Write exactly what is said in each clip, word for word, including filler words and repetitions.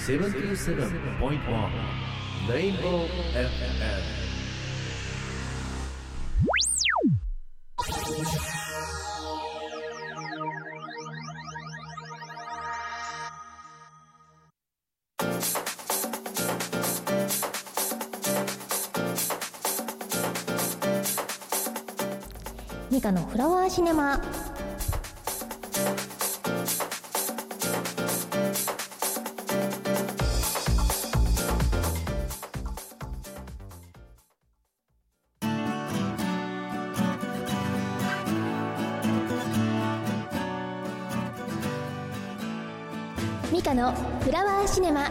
セブンティーセブンポイントワン レインボー エフエム。 ミカのフラワーシネマ。ミカのフラワーシネマ。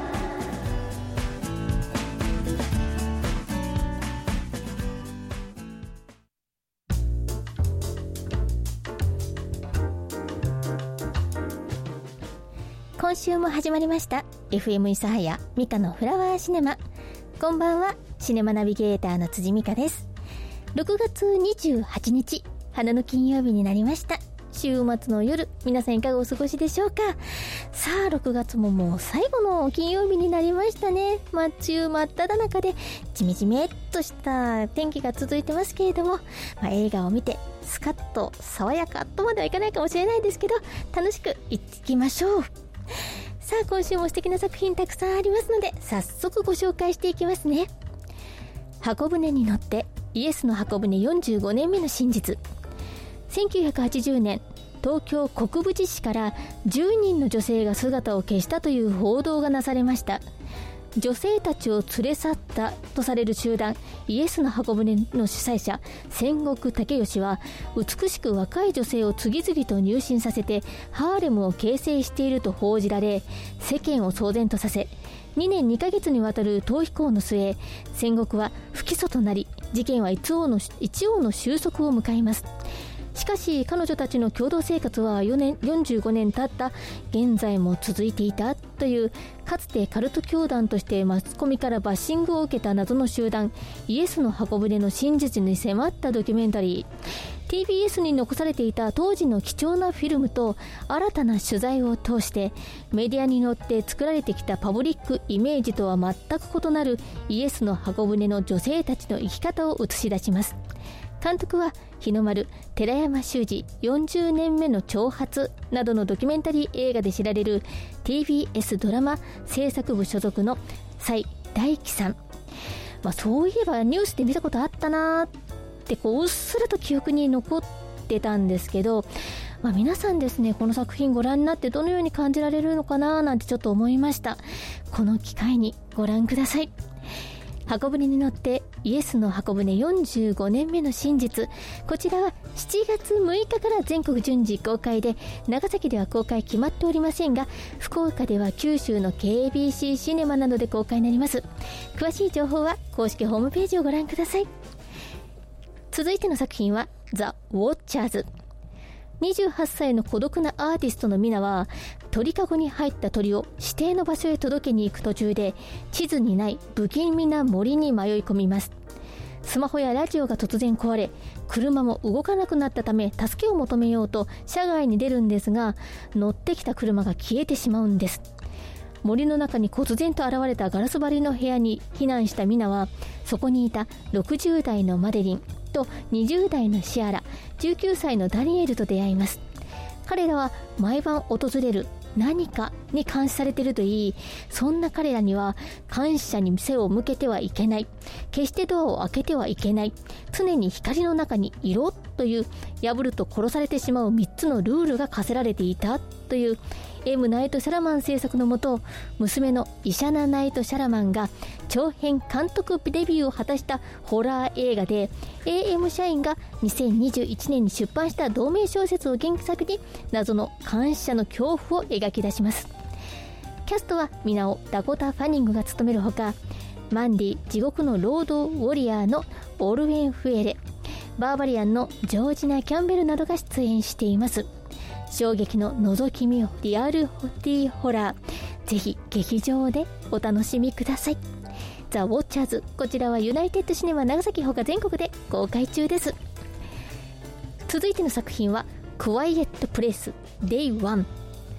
今週も始まりました エフエム 諫早ミカのフラワーシネマ。こんばんは、シネマナビゲーターの辻美香です。ろくがつにじゅうはちにち、花の金曜日になりました。週末の夜、皆さんいかがお過ごしでしょうか。さあ、ろくがつももう最後の金曜日になりましたね。まあ、梅雨真っ只中でジメジメっとした天気が続いてますけれども、まあ、映画を見てスカッと爽やかとまではいかないかもしれないですけど、楽しくいってきましょう。さあ、今週も素敵な作品たくさんありますので、早速ご紹介していきますね。箱舟に乗ってイエスの箱舟よんじゅうごねんめの真実。せんきゅうひゃくはちじゅうねん、東京国分寺市からじゅうにんの女性が姿を消したという報道がなされました。女性たちを連れ去ったとされる集団イエスの箱舟の主催者千石武義は、美しく若い女性を次々と入信させてハーレムを形成していると報じられ、世間を騒然とさせ、にねんにかげつにわたる逃避行の末、千石は不起訴となり、事件は一応の一応の収束を迎えます。しかし彼女たちの共同生活はよねんよんじゅうごねん経った現在も続いていたという、かつてカルト教団としてマスコミからバッシングを受けた謎の集団イエスの箱舟の真実に迫ったドキュメンタリー。 ティービーエス に残されていた当時の貴重なフィルムと新たな取材を通して、メディアに乗って作られてきたパブリックイメージとは全く異なるイエスの箱舟の女性たちの生き方を映し出します。監督は日の丸寺山修司よんじゅうねんめの挑発などのドキュメンタリー映画で知られる ティービーエス ドラマ制作部所属の蔡大輝さん。まあ、そういえばニュースで見たことあったなーってこううっすらと記憶に残ってたんですけど、まあ、皆さんですね、この作品ご覧になってどのように感じられるのかななんてちょっと思いました。この機会にご覧ください。箱舟に乗ってイエスの箱舟よんじゅうごねんめの真実。こちらはしちがつむいかから全国順次公開で、長崎では公開決まっておりませんが、福岡では九州の ケービーシー シネマなどで公開になります。詳しい情報は公式ホームページをご覧ください。続いての作品はザ・ウォッチャーズ。にじゅうはっさいの孤独なアーティストのミナは、鳥かごに入った鳥を指定の場所へ届けに行く途中で、地図にない不気味な森に迷い込みます。スマホやラジオが突然壊れ、車も動かなくなったため助けを求めようと車外に出るんですが、乗ってきた車が消えてしまうんです。森の中に忽然と現れたガラス張りの部屋に避難したミナは、そこにいたろくじゅうだいのマデリンとにじゅうだいのシアラ、じゅうきゅうさいのダニエルと出会います。彼らは毎晩訪れる何かに監視されているといい、そんな彼らには感謝に背を向けてはいけない、決してドアを開けてはいけない、常に光の中にいろという、破ると殺されてしまうみっつのルールが課せられていたという、エムナイト・シャラマン制作のもと、娘のイシャナ・ナイト・シャラマンが長編監督デビューを果たしたホラー映画で、 エーエム 社員がにせんにじゅういちねんに出版した同名小説を原作に、謎の感謝の恐怖を描き出します。キャストは皆をダコタ・ファニングが務めるほか、マンディ地獄のロードウォリアーのオルウェン・フエレ、バーバリアンのジョージナ・キャンベルなどが出演しています。衝撃の覗き見をリアルホティホラー、ぜひ劇場でお楽しみください。ザ・ウォッチャーズ、こちらはユナイテッドシネマ長崎ほか全国で公開中です。続いての作品はクワイエットプレイスデイワン。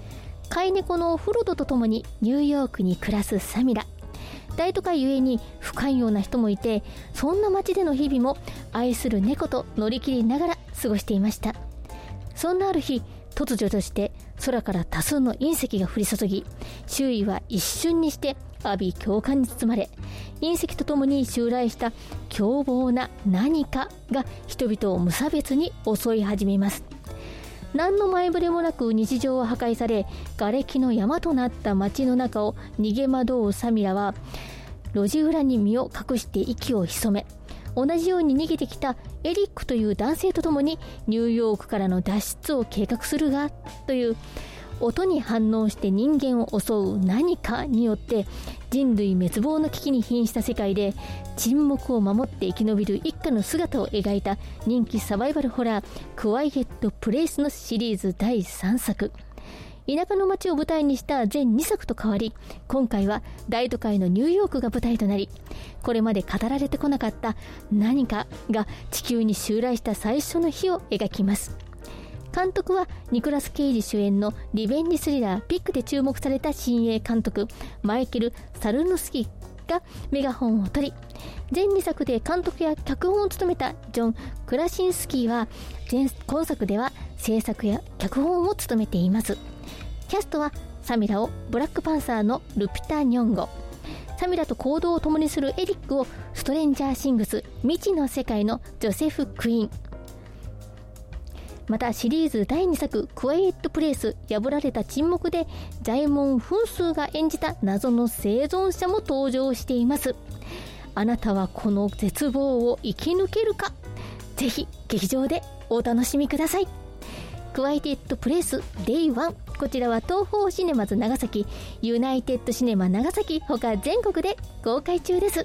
飼い猫のフロドと共にニューヨークに暮らすサミラ。大都会ゆえに不寛容な人もいて、そんな街での日々も愛する猫と乗り切りながら過ごしていました。そんなある日、突如として空から多数の隕石が降り注ぎ、周囲は一瞬にして阿鼻叫喚に包まれ、隕石とともに襲来した凶暴な何かが人々を無差別に襲い始めます。何の前触れもなく日常は破壊され、瓦礫の山となった街の中を逃げ惑うサミラは、路地裏に身を隠して息を潜め、同じように逃げてきたエリックという男性と共にニューヨークからの脱出を計画するが、という音に反応して人間を襲う何かによって人類滅亡の危機に瀕した世界で沈黙を守って生き延びる一家の姿を描いた人気サバイバルホラークワイエットプレイスのシリーズだいさんさく。田舎の街を舞台にした全にさくと変わり、今回は大都会のニューヨークが舞台となり、これまで語られてこなかった何かが地球に襲来した最初の日を描きます。監督はニコラス・ケイジ主演のリベンジスリラーピックで注目された新鋭監督マイケル・サルノスキがメガホンを取り、全にさくで監督や脚本を務めたジョン・クラシンスキーは今作では制作や脚本を務めています。キャストはサミラをブラックパンサーのルピタ・ニョンゴ、サミラと行動を共にするエリックをストレンジャーシングス未知の世界のジョセフ・クイーン、またシリーズだいにさくクワイエットプレイス破られた沈黙でジャイモン・フンスーが演じた謎の生存者も登場しています。あなたはこの絶望を生き抜けるか。ぜひ劇場でお楽しみください。クワイエットプレイスデイワン、こちらは東宝シネマズ長崎、ユナイテッドシネマ長崎他全国で公開中です。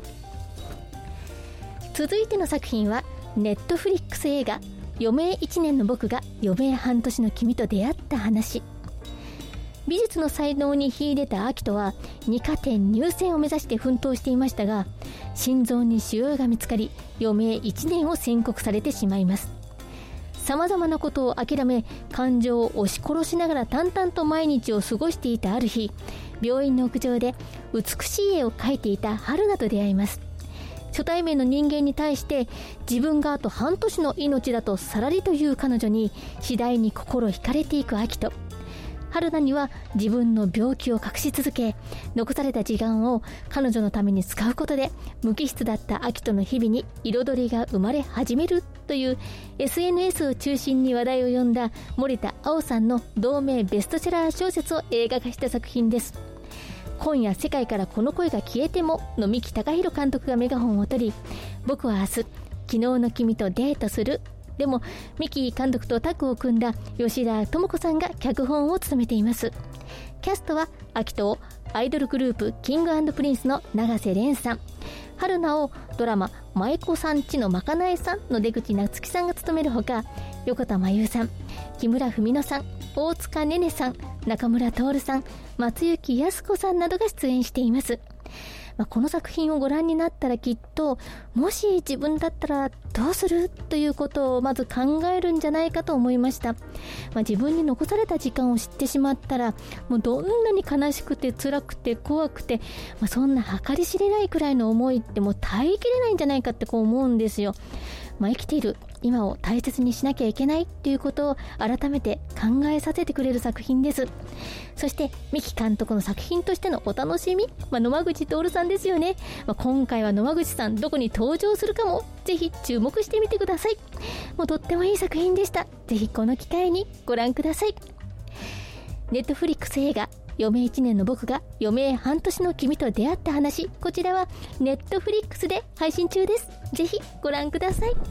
続いての作品はネットフリックス映画余命いちねんの僕が余命半年の君と出会った話。美術の才能に秀でたアキトは二科展入選を目指して奮闘していましたが、心臓に腫瘍が見つかり余命いちねんを宣告されてしまいます。さまざまなことを諦め、感情を押し殺しながら淡々と毎日を過ごしていたある日、病院の屋上で美しい絵を描いていた春菜と出会います。初対面の人間に対して自分があと半年の命だとさらりという彼女に次第に心惹かれていくアキト。春菜には自分の病気を隠し続け、残された時間を彼女のために使うことで無機質だったアキトの日々に彩りが生まれ始めるという エスエヌエス を中心に話題を呼んだ森田碧さんの同名ベストセラー小説を映画化した作品です。今夜世界からこの声が消えてもの三木孝弘監督がメガホンを取り、僕は明日昨日の君とデートするでも三木監督とタッグを組んだ吉田智子さんが脚本を務めています。キャストはアキトをアイドルグループキング&プリンスの永瀬廉さん、春菜をドラマ舞妓さんちのまかないさんの出口夏樹さんが務めるほか、横田真由さん、木村文乃さん、大塚ねねさん、中村徹さん、松雪泰子さんなどが出演しています。まあ、この作品をご覧になったらきっと、もし自分だったらどうするということをまず考えるんじゃないかと思いました。まあ、自分に残された時間を知ってしまったら、もうどんなに悲しくて辛くて怖くて、まあ、そんな計り知れないくらいの思いってもう耐えきれないんじゃないかってこう思うんですよ。まあ、生きている今を大切にしなきゃいけないということを改めて考えさせてくれる作品です。そして三木監督の作品としてのお楽しみ、まあ、野間口徹さんですよね。まあ、今回は野間口さんどこに登場するかもぜひ注目してみてください。もうとってもいい作品でした。ぜひこの機会にご覧ください。ネットフリックス映画余命いちねんの僕が余命半年の君と出会った話、こちらはネットフリックスで配信中です。ぜひご覧ください。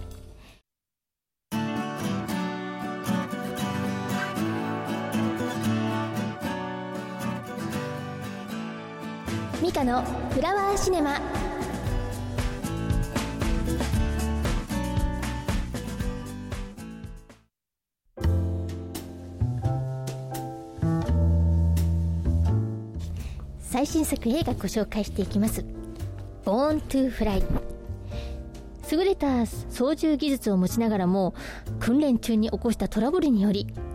ミカのフラワーシネマ。最新作映画ご紹介していきます。ボーントゥフライ。優れた操縦技術を持ちながらも訓練中に起こしたトラブルにより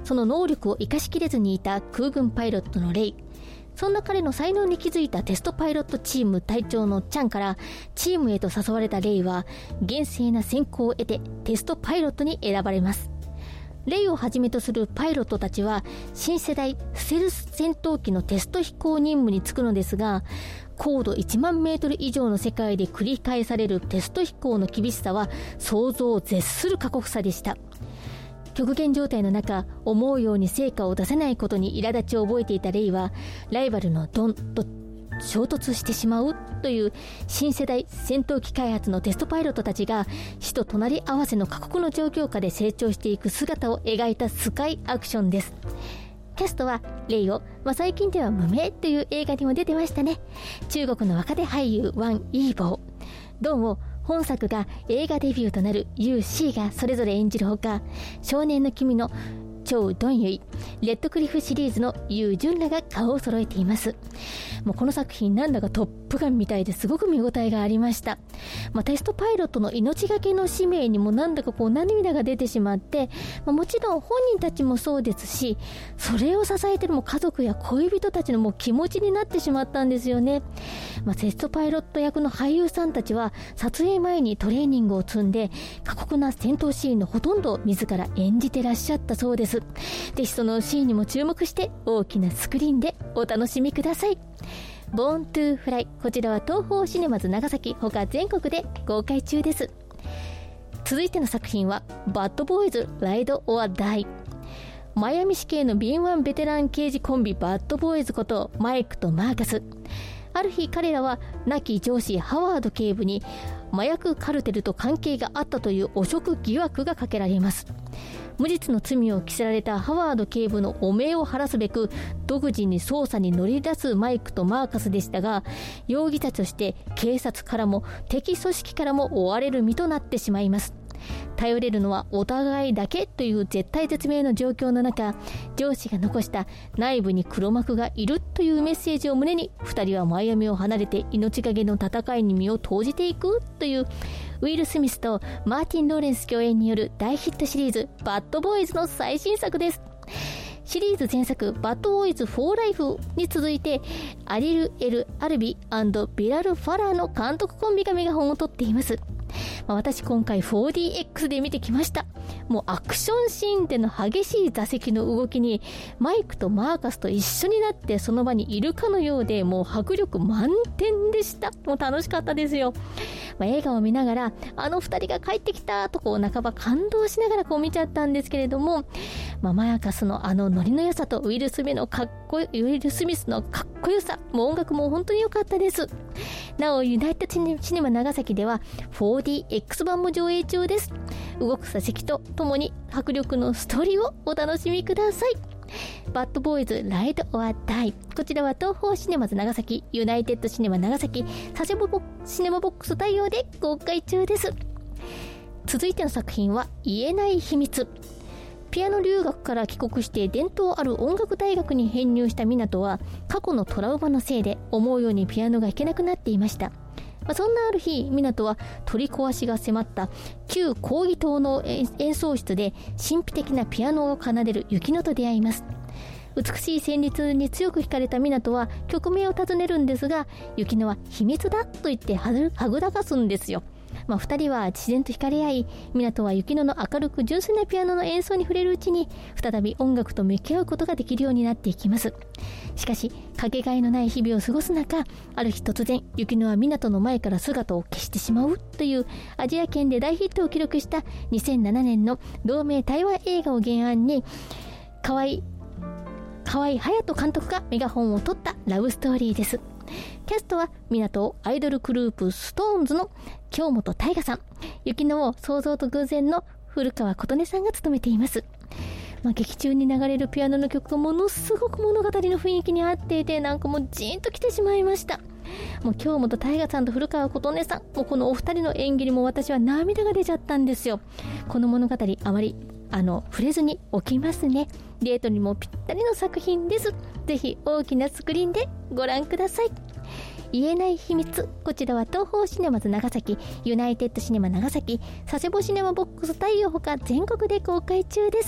その能力を生かしきれずにいた空軍パイロットのレイ。そんな彼の才能に気づいたテストパイロットチーム隊長のチャンからチームへと誘われたレイは厳正な選考を得てテストパイロットに選ばれます。レイをはじめとするパイロットたちは新世代ステルス戦闘機のテスト飛行任務に就くのですが、高度いちまんメートル以上の世界で繰り返されるテスト飛行の厳しさは想像を絶する過酷さでした。極限状態の中、思うように成果を出せないことに苛立ちを覚えていたレイはライバルのドンと衝突してしまうという新世代戦闘機開発のテストパイロットたちが死と隣り合わせの過酷の状況下で成長していく姿を描いたスカイアクションです。キャストはレイを、まあ、最近では無名という映画にも出てましたね。中国の若手俳優ワン・イーボー、ドンを本作が映画デビューとなるユー・シーがそれぞれ演じるほか、少年の君のチョウ・ドンユイ、レッドクリフシリーズのユー・ジュンらが顔を揃えています。もうこの作品なんだかトップガンみたいですごく見応えがありました。まあ、テストパイロットの命がけの使命にもなんだかこう涙が出てしまって、まあ、もちろん本人たちもそうですし、それを支えているも家族や恋人たちのもう気持ちになってしまったんですよね。まあ、テストパイロット役の俳優さんたちは撮影前にトレーニングを積んで過酷な戦闘シーンのほとんどを自ら演じてらっしゃったそうです。ぜひそのシーンにも注目して大きなスクリーンでお楽しみください。ボーントゥーフライ、こちらは東宝シネマズ長崎他全国で公開中です。続いての作品はバッドボーイズライドオアダイ。マイアミ市警の敏腕ベテラン刑事コンビバッドボーイズことマイクとマーカス。ある日彼らは亡き上司ハワード警部に麻薬カルテルと関係があったという汚職疑惑がかけられます。無実の罪を着せられたハワード警部の汚名を晴らすべく独自に捜査に乗り出すマイクとマーカスでしたが、容疑者として警察からも敵組織からも追われる身となってしまいます。頼れるのはお互いだけという絶体絶命の状況の中、上司が残した内部に黒幕がいるというメッセージを胸にふたりはマイアミを離れて命がけの戦いに身を投じていくというウィル・スミスとマーティン・ローレンス共演による大ヒットシリーズバッドボーイズの最新作です。シリーズ前作バッドボーイズフォーライフに続いてアリル・エル・アルビ&ビラル・ファラーの監督コンビがメガホンを取っています。まあ、私今回 フォーディーエックス で見てきました。もうアクションシーンでの激しい座席の動きにマイクとマーカスと一緒になってその場にいるかのようで、もう迫力満点でした。もう楽しかったですよ。まあ、映画を見ながらあの二人が帰ってきたとこう半ば感動しながらこう見ちゃったんですけれども、まあ、マーカスのあのノリの良さとウィル・スミのかっこウィル・スミスのかっこよさ、もう音楽も本当に良かったです。なおユナイテッドシネマ長崎では フォーディーエックス 版も上映中です。動く座席とともに迫力のストーリーをお楽しみください。バッドボーイズライドオアダイ、こちらは東宝シネマズ長崎、ユナイテッドシネマ長崎、佐世保シネマボックス対応で公開中です。続いての作品は言えない秘密。ピアノ留学から帰国して伝統ある音楽大学に編入した湊は過去のトラウマのせいで思うようにピアノが弾けなくなっていました。まあ、そんなある日、湊は取り壊しが迫った旧講義棟の演奏室で神秘的なピアノを奏でる雪乃と出会います。美しい旋律に強く惹かれた湊は曲名を尋ねるんですが、雪乃は秘密だと言ってはぐらかすんですよ。まあ、二人は自然と惹かれ合い、湊は雪乃の明るく純粋なピアノの演奏に触れるうちに再び音楽と向き合うことができるようになっていきます。しかしかけがえのない日々を過ごす中、ある日突然雪乃は湊の前から姿を消してしまうというアジア圏で大ヒットを記録したにせんななねんの同名台湾映画を原案に河合河合隼人監督がメガホンを取ったラブストーリーです。キャストは湊をアイドルグループストーンズの京本大我さん、雪乃を想像と偶然の古川琴音さんが務めています。まあ、劇中に流れるピアノの曲がものすごく物語の雰囲気に合っていて、なんかもうジーンと来てしまいました。もう京本大我さんと古川琴音さん、もうこのお二人の演技にも私は涙が出ちゃったんですよ。この物語あまりあの触れずにおきますね。デートにもぴったりの作品です。ぜひ大きなスクリーンでご覧ください。言えない秘密、こちらは東宝シネマズ長崎、ユナイテッドシネマ長崎、佐世保シネマボックス対応ほか全国で公開中です。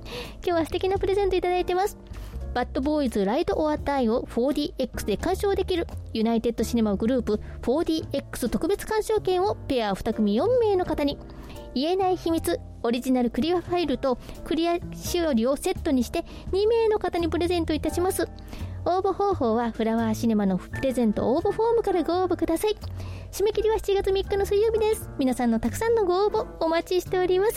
今日は素敵なプレゼントいただいてます。バッドボーイズライドオアダイを フォーディーエックス で鑑賞できるユナイテッドシネマグループ フォーディーエックス 特別鑑賞券をペアに組よん名の方に、言えない秘密オリジナルクリアファイルとクリアしおりをセットにしてに名の方にプレゼントいたします。応募方法はフラワーシネマのプレゼント応募フォームからご応募ください。締め切りはしちがつみっかの水曜日です。皆さんのたくさんのご応募お待ちしております。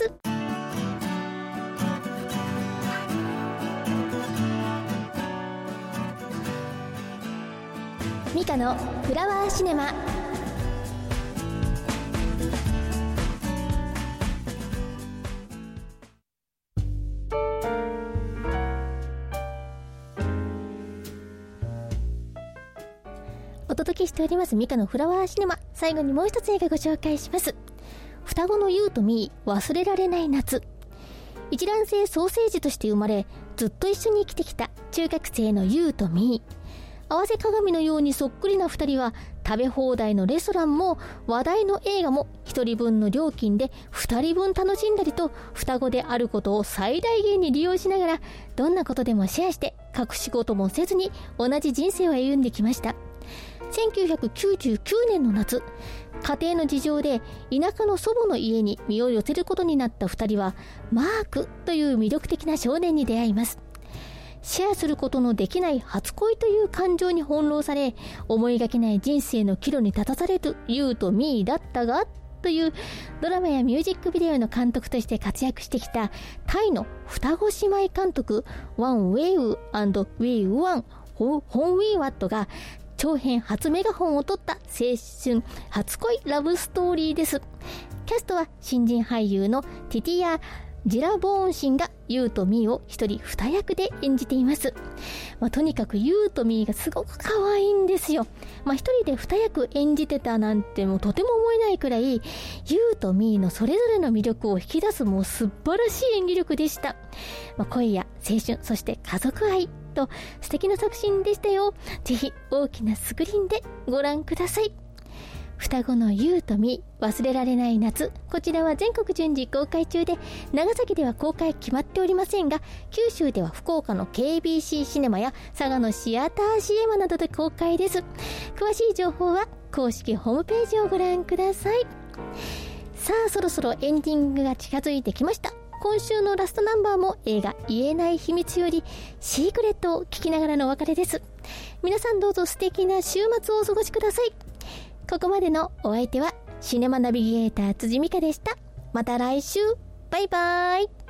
ミカのフラワーシネマ。お届けしておりますミカのフラワーシネマ。最後にもう一つ映画ご紹介します。双子のユウとミー、忘れられない夏。一卵性ソーセージとして生まれ、ずっと一緒に生きてきた中学生のユウとミー。合わせ鏡のようにそっくりな二人は、食べ放題のレストランも話題の映画も一人分の料金で二人分楽しんだりと、双子であることを最大限に利用しながら、どんなことでもシェアして隠し事もせずに同じ人生を歩んできました。せんきゅうひゃくきゅうじゅうきゅうねんの夏、家庭の事情で田舎の祖母の家に身を寄せることになった二人は、マークという魅力的な少年に出会います。シェアすることのできない初恋という感情に翻弄され、思いがけない人生の岐路に立たされるユウとミーだったが、というドラマやミュージックビデオの監督として活躍してきたタイの双子姉妹監督ワン・ウェイウ&ウェイウワン・ホン・ウィーワットが長編初メガホンを取った青春初恋ラブストーリーです。キャストは新人俳優のティティア・ジラボーンシンがユウとミーを一人二役で演じています。まあ、とにかくユウとミーがすごく可愛いんですよ。まあ、一人で二役演じてたなんてもうとても思えないくらい、ユウとミーのそれぞれの魅力を引き出すもう素晴らしい演技力でした。まあ、恋や青春、そして家族愛と素敵な作品でしたよ。ぜひ大きなスクリーンでご覧ください。双子のユウとミー、忘れられない夏。こちらは全国順次公開中で、長崎では公開決まっておりませんが、九州では福岡の ケービーシー シネマや佐賀のシアターシネマなどで公開です。詳しい情報は公式ホームページをご覧ください。さあ、そろそろエンディングが近づいてきました。今週のラストナンバーも映画言えない秘密よりシークレットを聞きながらのお別れです。皆さんどうぞ素敵な週末をお過ごしください。ここまでのお相手はシネマナビゲーター辻美香でした。また来週。バイバイ。